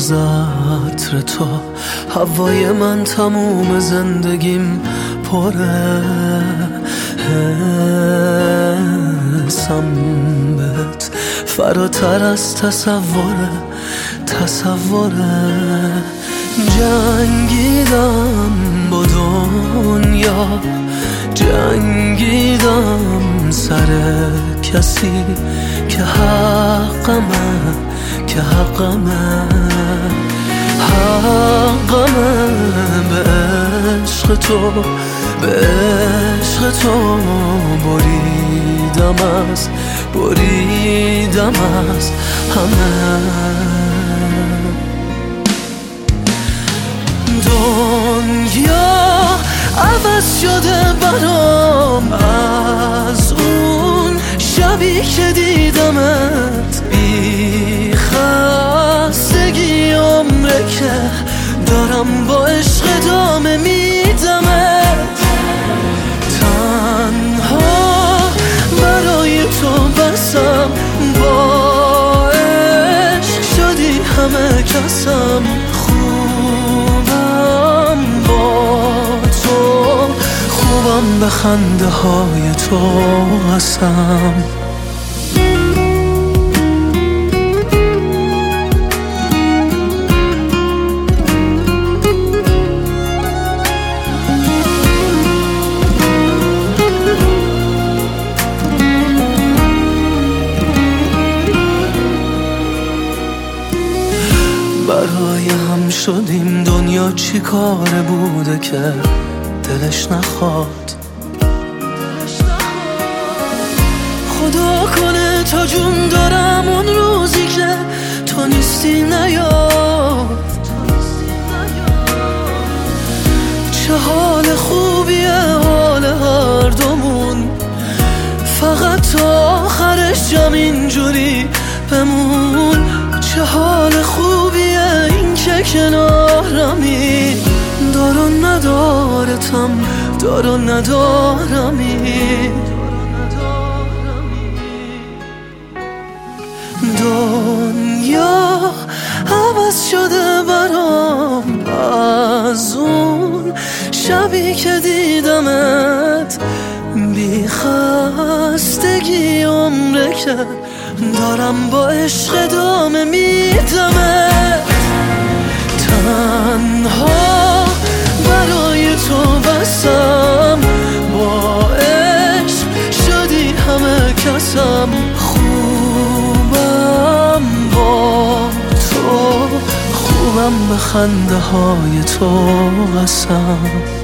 از عطر تو. هوای من تموم زندگیم پره حسم بهت فراتر از تصوره. جنگیدم با دنیا، جنگیدم سر کسی که حقمه به عشق تو بریدم از همه. دنیا عوض شده برام از اون شبی که دیدمت. بی خستگی عمره که دارم با عشق ادامه میدمت. تنها برای تو بسم، با عشق شدی همه کسم. خوبم با تو، خوبم به خنده های تو هستم. برای هم شدیم، دنیا چی کاره بوده که دلش نخواد. خدا کنه تا جون دارم اون روزی که تو نیستی نیاد. چه حال خوبیه حال هر دومون، فقط تا آخرش جمع اینجوری بمون. چه حال خوبیه این که کنارمی، دار و ندارمی. دنیا عوض شده برام از اون شبی که دیدمت. بی خستگی عمره که دارم با عشق ادامه میدمت. تنها برای تو بسم، با عشق شدی همه کسم. خوبم با تو، خوبم به خنده های تو هستم.